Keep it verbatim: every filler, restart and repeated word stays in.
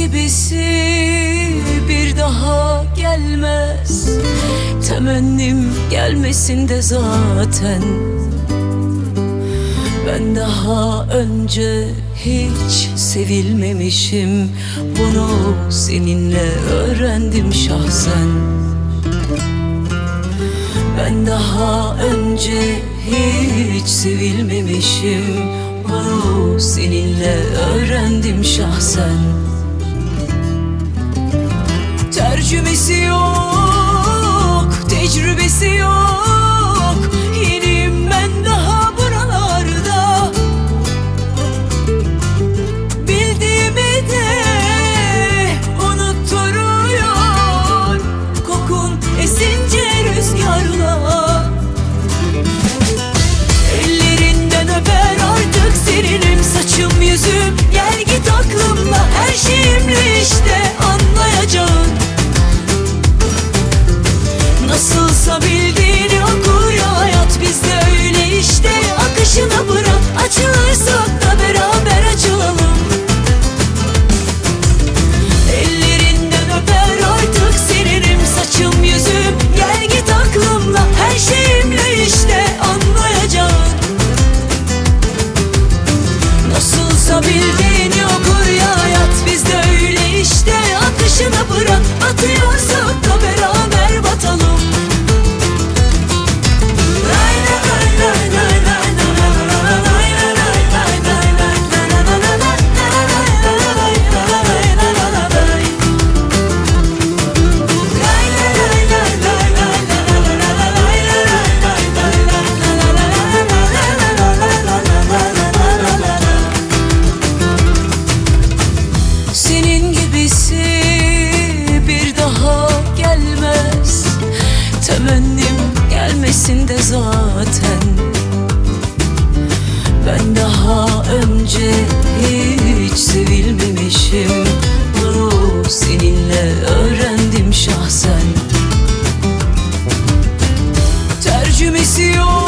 gibisi bir daha gelmez. Temennim gelmesin de zaten. Ben daha önce hiç sevilmemişim. Bunu seninle öğrendim şahsen. Ben daha önce hiç sevilmemişim. Bunu seninle öğrendim şahsen. Tercümesi yok, tecrübesi yok. Yeniyim ben daha buralarda. Bildiğimi de unutturuyor kokun esince rüzgarla. Ellerinden öper artık serinim saçım yüzüm. Gel git aklımla her şeyimle işte anlayacağın. Nasılsa bildiğini okur ya hayat, bizde öyle işte. Akışına bırak, açılırsak da beraber açılalım. Ellerinden öper artık serinim saçım yüzüm. Gel git aklımla her şeyimle işte anlayacağın. Nasılsa bildiğini okur ya hayat, bizde öyle işte. Akışına bırak, batıyorsak da beraber batalım. Senin gibisi bir daha gelmez. Temennim gelmesin de zaten. Ben daha önce hiç sevilmemişim. Bunu seninle öğrendim şahsen. Tercümesi yok,